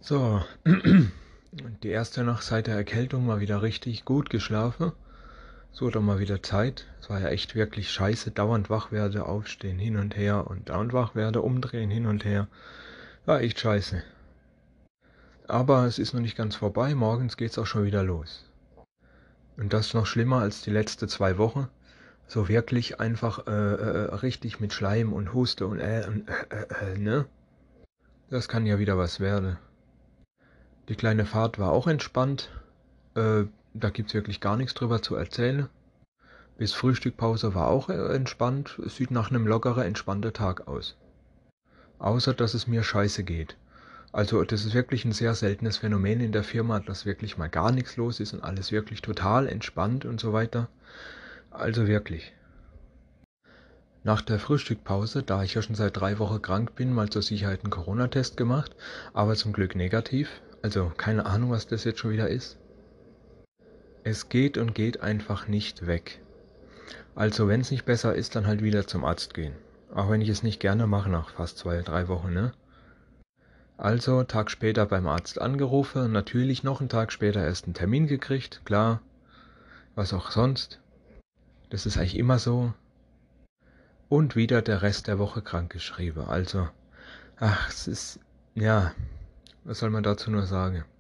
So, die erste Nacht seit der Erkältung mal wieder richtig gut geschlafen. Es wurde mal wieder Zeit. Es war ja echt wirklich scheiße. Dauernd wach werde, aufstehen, hin und her und dauernd wach werde, umdrehen, hin und her. War echt scheiße. Aber es ist noch nicht ganz vorbei. Morgens geht's auch schon wieder los. Und das ist noch schlimmer als die letzten 2 Wochen. So wirklich einfach richtig mit Schleim und Huste und ne? Das kann ja wieder was werden. Die kleine Fahrt war auch entspannt. Da gibt's wirklich gar nichts drüber zu erzählen. Bis Frühstückpause war auch entspannt. Es sieht nach einem lockeren, entspannten Tag aus. Außer, dass es mir scheiße geht. Also das ist wirklich ein sehr seltenes Phänomen in der Firma, dass wirklich mal gar nichts los ist und alles wirklich total entspannt und so weiter. Also wirklich. Nach der Frühstückpause, da ich ja schon seit 3 Wochen krank bin, mal zur Sicherheit einen Corona-Test gemacht, aber zum Glück negativ. Also keine Ahnung, was das jetzt schon wieder ist. Es geht und geht einfach nicht weg. Also wenn es nicht besser ist, dann halt wieder zum Arzt gehen. Auch wenn ich es nicht gerne mache nach fast 2, 3 Wochen, ne? Also Tag später beim Arzt angerufen, natürlich noch einen Tag später erst einen Termin gekriegt, klar, was auch sonst. Das ist eigentlich immer so. Und wieder der Rest der Woche krankgeschrieben. Also, ach, es ist, ja, was soll man dazu nur sagen?